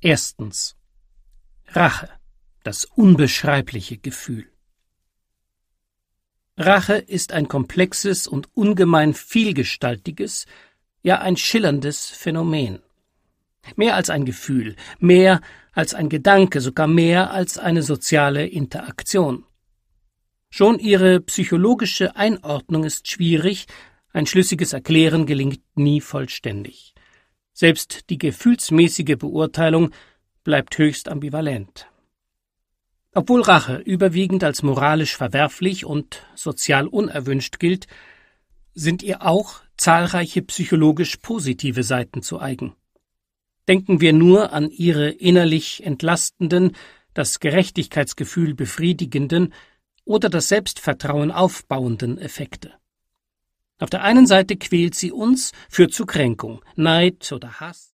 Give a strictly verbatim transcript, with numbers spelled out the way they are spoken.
Erstens. Rache, das unbeschreibliche Gefühl. Rache ist ein komplexes und ungemein vielgestaltiges, ja ein schillerndes Phänomen. Mehr als ein Gefühl, mehr als ein Gedanke, sogar mehr als eine soziale Interaktion. Schon ihre psychologische Einordnung ist schwierig, ein schlüssiges Erklären gelingt nie vollständig. Selbst die gefühlsmäßige Beurteilung bleibt höchst ambivalent. Obwohl Rache überwiegend als moralisch verwerflich und sozial unerwünscht gilt, sind ihr auch zahlreiche psychologisch positive Seiten zu eigen. Denken wir nur an ihre innerlich entlastenden, das Gerechtigkeitsgefühl befriedigenden oder das Selbstvertrauen aufbauenden Effekte. Auf der einen Seite quält sie uns, führt zu Kränkung, Neid oder Hass.